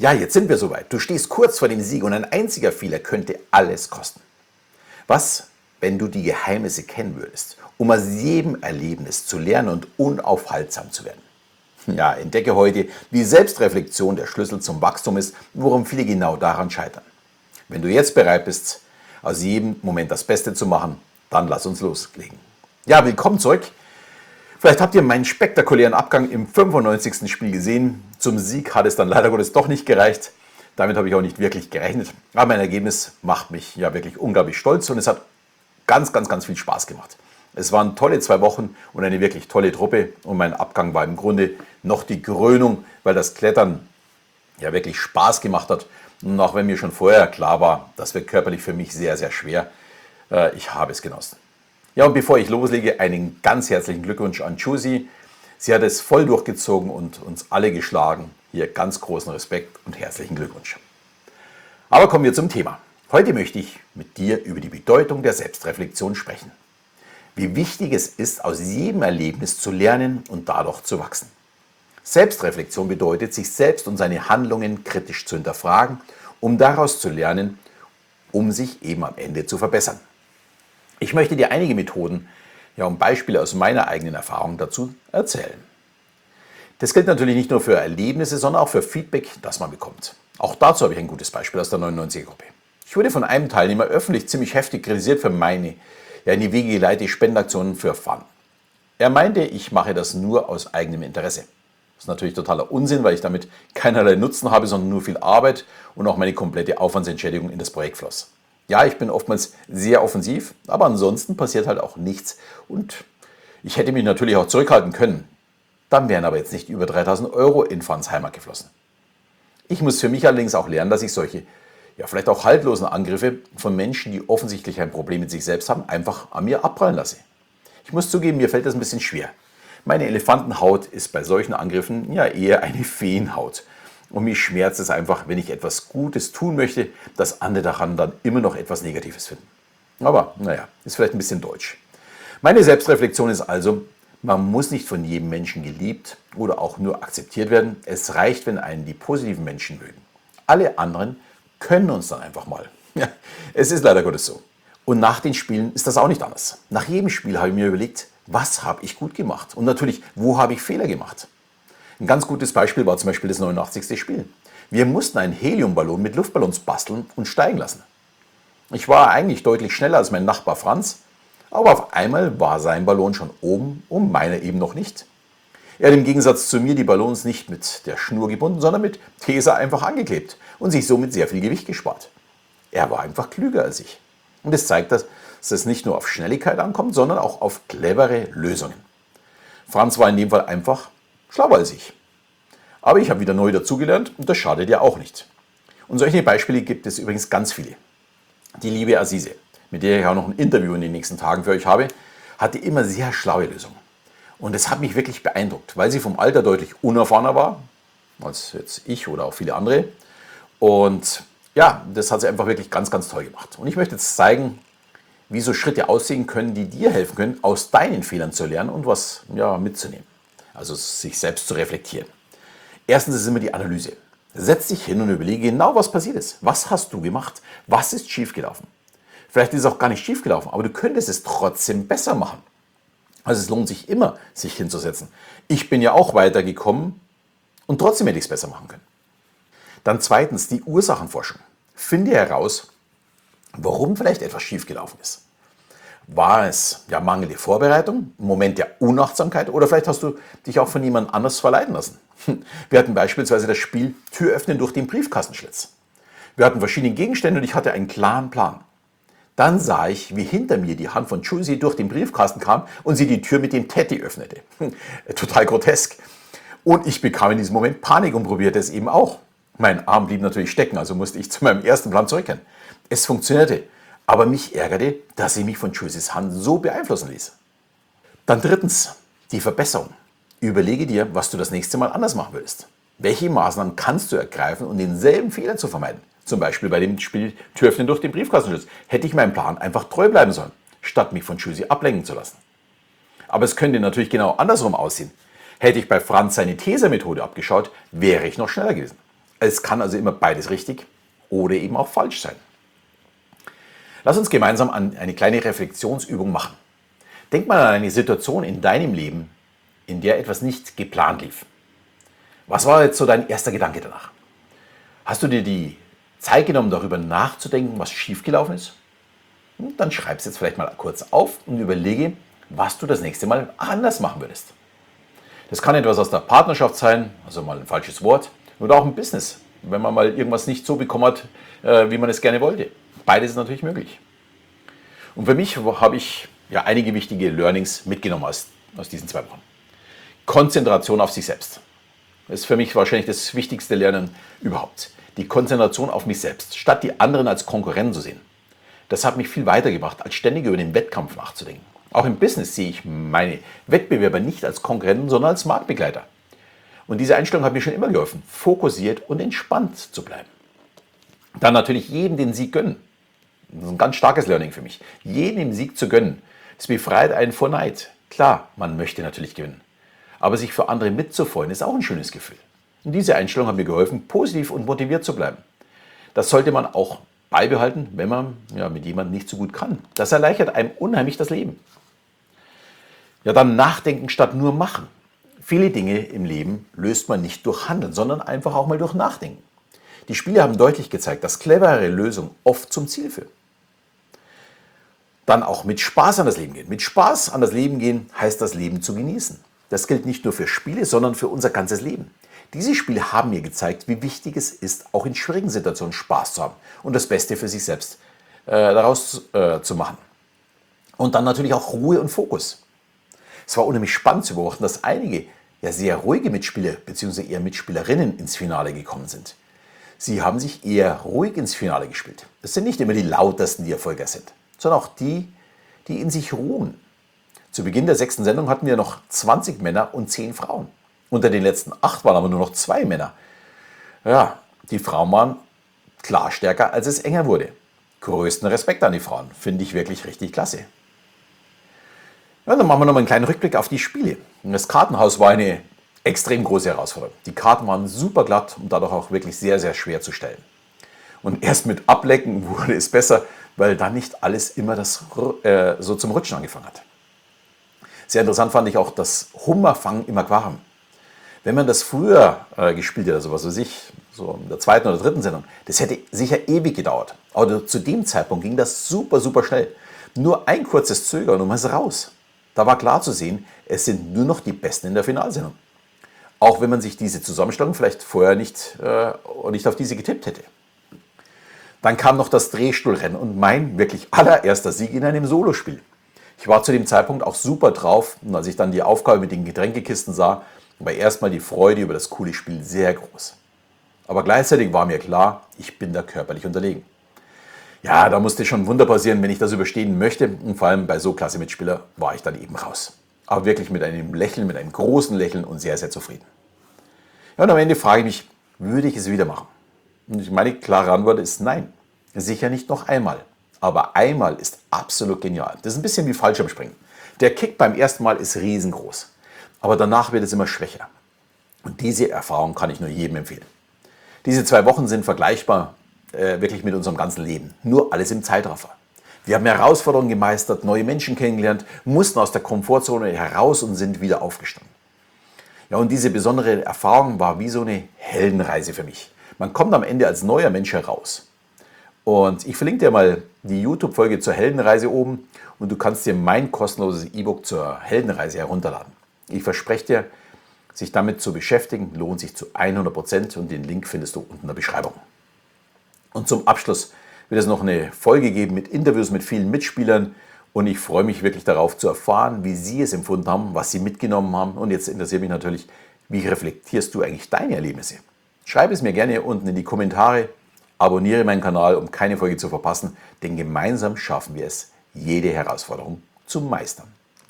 Ja, jetzt sind wir soweit. Du stehst kurz vor dem Sieg und ein einziger Fehler könnte alles kosten. Was, wenn du die Geheimnisse kennen würdest, um aus jedem Erlebnis zu lernen und unaufhaltsam zu werden? Ja, entdecke heute, wie Selbstreflexion der Schlüssel zum Wachstum ist, worum viele genau daran scheitern. Wenn du jetzt bereit bist, aus jedem Moment das Beste zu machen, dann lass uns loslegen. Ja, willkommen zurück. Vielleicht habt ihr meinen spektakulären Abgang im 95. Spiel gesehen. Zum Sieg hat es dann leider Gottes doch nicht gereicht. Damit habe ich auch nicht wirklich gerechnet. Aber mein Ergebnis macht mich ja wirklich unglaublich stolz und es hat ganz viel Spaß gemacht. Es waren tolle 2 Wochen und eine wirklich tolle Truppe und mein Abgang war im Grunde noch die Krönung, weil das Klettern ja wirklich Spaß gemacht hat. Und auch wenn mir schon vorher klar war, das wird körperlich für mich sehr schwer, ich habe es genossen. Ja, und bevor ich loslege, einen ganz herzlichen Glückwunsch an Josie. Sie hat es voll durchgezogen und uns alle geschlagen. Hier ganz großen Respekt und herzlichen Glückwunsch. Aber kommen wir zum Thema. Heute möchte ich mit dir über die Bedeutung der Selbstreflexion sprechen. Wie wichtig es ist, aus jedem Erlebnis zu lernen und dadurch zu wachsen. Selbstreflexion bedeutet, sich selbst und seine Handlungen kritisch zu hinterfragen, um daraus zu lernen, um sich eben am Ende zu verbessern. Ich möchte dir einige Methoden und Beispiele aus meiner eigenen Erfahrung dazu erzählen. Das gilt natürlich nicht nur für Erlebnisse, sondern auch für Feedback, das man bekommt. Auch dazu habe ich ein gutes Beispiel aus der 99er-Gruppe. Ich wurde von einem Teilnehmer öffentlich ziemlich heftig kritisiert für meine in die Wege geleitete Spendenaktionen für Fun. Er meinte, ich mache das nur aus eigenem Interesse. Das ist natürlich totaler Unsinn, weil ich damit keinerlei Nutzen habe, sondern nur viel Arbeit und auch meine komplette Aufwandsentschädigung in das Projekt floss. Ja, ich bin oftmals sehr offensiv, aber ansonsten passiert halt auch nichts und ich hätte mich natürlich auch zurückhalten können. Dann wären aber jetzt nicht über 3.000 € in Funs Heimat geflossen. Ich muss für mich allerdings auch lernen, dass ich solche, vielleicht auch haltlosen Angriffe von Menschen, die offensichtlich ein Problem mit sich selbst haben, einfach an mir abprallen lasse. Ich muss zugeben, mir fällt das ein bisschen schwer. Meine Elefantenhaut ist bei solchen Angriffen eher eine Feenhaut. Und mich schmerzt es einfach, wenn ich etwas Gutes tun möchte, dass andere daran dann immer noch etwas Negatives finden. Aber ist vielleicht ein bisschen deutsch. Meine Selbstreflexion ist also, man muss nicht von jedem Menschen geliebt oder auch nur akzeptiert werden. Es reicht, wenn einen die positiven Menschen mögen. Alle anderen können uns dann einfach mal. Ja, es ist leider Gottes so. Und nach den Spielen ist das auch nicht anders. Nach jedem Spiel habe ich mir überlegt, was habe ich gut gemacht? Und natürlich, wo habe ich Fehler gemacht? Ein ganz gutes Beispiel war zum Beispiel das 89. Spiel. Wir mussten einen Heliumballon mit Luftballons basteln und steigen lassen. Ich war eigentlich deutlich schneller als mein Nachbar Franz, aber auf einmal war sein Ballon schon oben und meiner eben noch nicht. Er hat im Gegensatz zu mir die Ballons nicht mit der Schnur gebunden, sondern mit Tesa einfach angeklebt und sich somit sehr viel Gewicht gespart. Er war einfach klüger als ich. Und es zeigt, dass es nicht nur auf Schnelligkeit ankommt, sondern auch auf clevere Lösungen. Franz war in dem Fall einfach schlauer als ich. Aber ich habe wieder neu dazugelernt und das schadet ja auch nicht. Und solche Beispiele gibt es übrigens ganz viele. Die liebe Azize, mit der ich auch noch ein Interview in den nächsten Tagen für euch habe, hatte immer sehr schlaue Lösungen. Und es hat mich wirklich beeindruckt, weil sie vom Alter deutlich unerfahrener war, als jetzt ich oder auch viele andere. Und das hat sie einfach wirklich ganz toll gemacht. Und ich möchte jetzt zeigen, wie so Schritte aussehen können, die dir helfen können, aus deinen Fehlern zu lernen und was mitzunehmen. Also sich selbst zu reflektieren. Erstens ist immer die Analyse. Setz dich hin und überlege genau, was passiert ist. Was hast du gemacht? Was ist schiefgelaufen? Vielleicht ist es auch gar nicht schiefgelaufen, aber du könntest es trotzdem besser machen. Also es lohnt sich immer, sich hinzusetzen. Ich bin ja auch weitergekommen und trotzdem hätte ich es besser machen können. Dann zweitens die Ursachenforschung. Finde heraus, warum vielleicht etwas schiefgelaufen ist. War es mangelnde Vorbereitung, ein Moment der Unachtsamkeit oder vielleicht hast du dich auch von jemand anders verleiten lassen. Wir hatten beispielsweise das Spiel Tür öffnen durch den Briefkastenschlitz. Wir hatten verschiedene Gegenstände und ich hatte einen klaren Plan. Dann sah ich, wie hinter mir die Hand von Josie durch den Briefkasten kam und sie die Tür mit dem Teddy öffnete. Total grotesk. Und ich bekam in diesem Moment Panik und probierte es eben auch. Mein Arm blieb natürlich stecken, also musste ich zu meinem ersten Plan zurückkehren. Es funktionierte, aber mich ärgerte, dass sie mich von Josies Hand so beeinflussen ließ. Dann drittens, die Verbesserung. Überlege dir, was du das nächste Mal anders machen willst. Welche Maßnahmen kannst du ergreifen, um denselben Fehler zu vermeiden? Zum Beispiel bei dem Spiel Tür öffnen durch den Briefkastenschlitz. Hätte ich meinem Plan einfach treu bleiben sollen, statt mich von Josie ablenken zu lassen. Aber es könnte natürlich genau andersrum aussehen. Hätte ich bei Franz seine Tesa-Methode abgeschaut, wäre ich noch schneller gewesen. Es kann also immer beides richtig oder eben auch falsch sein. Lass uns gemeinsam eine kleine Reflexionsübung machen. Denk mal an eine Situation in deinem Leben, in der etwas nicht geplant lief. Was war jetzt so dein erster Gedanke danach? Hast du dir die Zeit genommen, darüber nachzudenken, was schiefgelaufen ist? Dann schreib es jetzt vielleicht mal kurz auf und überlege, was du das nächste Mal anders machen würdest. Das kann etwas aus der Partnerschaft sein, also mal ein falsches Wort, oder auch im Business, wenn man mal irgendwas nicht so bekommen hat, wie man es gerne wollte. Beides ist natürlich möglich. Und für mich habe ich einige wichtige Learnings mitgenommen aus diesen 2 Wochen. Konzentration auf sich selbst. Das ist für mich wahrscheinlich das wichtigste Lernen überhaupt. Die Konzentration auf mich selbst, statt die anderen als Konkurrenten zu sehen. Das hat mich viel weitergebracht, als ständig über den Wettkampf nachzudenken. Auch im Business sehe ich meine Wettbewerber nicht als Konkurrenten, sondern als Marktbegleiter. Und diese Einstellung hat mir schon immer geholfen, fokussiert und entspannt zu bleiben. Dann natürlich jedem den Sieg gönnen. Das ist ein ganz starkes Learning für mich. Jedem den Sieg zu gönnen, das befreit einen vor Neid. Klar, man möchte natürlich gewinnen. Aber sich für andere mitzufreuen, ist auch ein schönes Gefühl. Und diese Einstellung hat mir geholfen, positiv und motiviert zu bleiben. Das sollte man auch beibehalten, wenn man mit jemandem nicht so gut kann. Das erleichtert einem unheimlich das Leben. Ja, dann nachdenken statt nur machen. Viele Dinge im Leben löst man nicht durch Handeln, sondern einfach auch mal durch Nachdenken. Die Spiele haben deutlich gezeigt, dass clevere Lösungen oft zum Ziel führen. Dann auch mit Spaß an das Leben gehen. Mit Spaß an das Leben gehen heißt das Leben zu genießen. Das gilt nicht nur für Spiele, sondern für unser ganzes Leben. Diese Spiele haben mir gezeigt, wie wichtig es ist, auch in schwierigen Situationen Spaß zu haben und das Beste für sich selbst daraus zu machen. Und dann natürlich auch Ruhe und Fokus. Es war unheimlich spannend zu beobachten, dass einige sehr ruhige Mitspieler bzw. eher Mitspielerinnen ins Finale gekommen sind. Sie haben sich eher ruhig ins Finale gespielt. Es sind nicht immer die lautesten, die Erfolger sind, sondern auch die, die in sich ruhen. Zu Beginn der 6. Sendung hatten wir noch 20 Männer und 10 Frauen. Unter den letzten 8 waren aber nur noch 2 Männer. Ja, die Frauen waren klar stärker, als es enger wurde. Größten Respekt an die Frauen, finde ich wirklich richtig klasse. Ja, dann machen wir nochmal einen kleinen Rückblick auf die Spiele. Das Kartenhaus war eine extrem große Herausforderung. Die Karten waren super glatt und dadurch auch wirklich sehr, sehr schwer zu stellen. Und erst mit Ablecken wurde es besser, weil dann nicht alles immer so zum Rutschen angefangen hat. Sehr interessant fand ich auch das Hummerfangen im Aquarium. Wenn man das früher gespielt hätte, also was weiß ich, so in der 2. oder 3. Sendung, das hätte sicher ewig gedauert. Aber zu dem Zeitpunkt ging das super, super schnell. Nur ein kurzes Zögern und man ist raus. Da war klar zu sehen, es sind nur noch die Besten in der Finalsendung. Auch wenn man sich diese Zusammenstellung vielleicht vorher nicht auf diese getippt hätte. Dann kam noch das Drehstuhlrennen und mein wirklich allererster Sieg in einem Solospiel. Ich war zu dem Zeitpunkt auch super drauf und als ich dann die Aufgabe mit den Getränkekisten sah, war erstmal die Freude über das coole Spiel sehr groß. Aber gleichzeitig war mir klar, ich bin da körperlich unterlegen. Ja, da musste schon ein Wunder passieren, wenn ich das überstehen möchte. Und vor allem bei so klasse Mitspieler war ich dann eben raus. Aber wirklich mit einem Lächeln, mit einem großen Lächeln und sehr, sehr zufrieden. Ja, und am Ende frage ich mich, würde ich es wieder machen? Und meine klare Antwort ist nein. Sicher nicht noch einmal. Aber einmal ist absolut genial. Das ist ein bisschen wie Fallschirmspringen. Der Kick beim ersten Mal ist riesengroß. Aber danach wird es immer schwächer. Und diese Erfahrung kann ich nur jedem empfehlen. Diese 2 Wochen sind vergleichbar wirklich mit unserem ganzen Leben. Nur alles im Zeitraffer. Wir haben Herausforderungen gemeistert, neue Menschen kennengelernt, mussten aus der Komfortzone heraus und sind wieder aufgestanden. Ja, und diese besondere Erfahrung war wie so eine Heldenreise für mich. Man kommt am Ende als neuer Mensch heraus. Und ich verlinke dir mal die YouTube-Folge zur Heldenreise oben und du kannst dir mein kostenloses E-Book zur Heldenreise herunterladen. Ich verspreche dir, sich damit zu beschäftigen, lohnt sich zu 100% und den Link findest du unten in der Beschreibung. Und zum Abschluss wird es noch eine Folge geben mit Interviews mit vielen Mitspielern und ich freue mich wirklich darauf zu erfahren, wie sie es empfunden haben, was sie mitgenommen haben und jetzt interessiert mich natürlich, wie reflektierst du eigentlich deine Erlebnisse? Schreibe es mir gerne unten in die Kommentare, abonniere meinen Kanal, um keine Folge zu verpassen, denn gemeinsam schaffen wir es, jede Herausforderung zu meistern.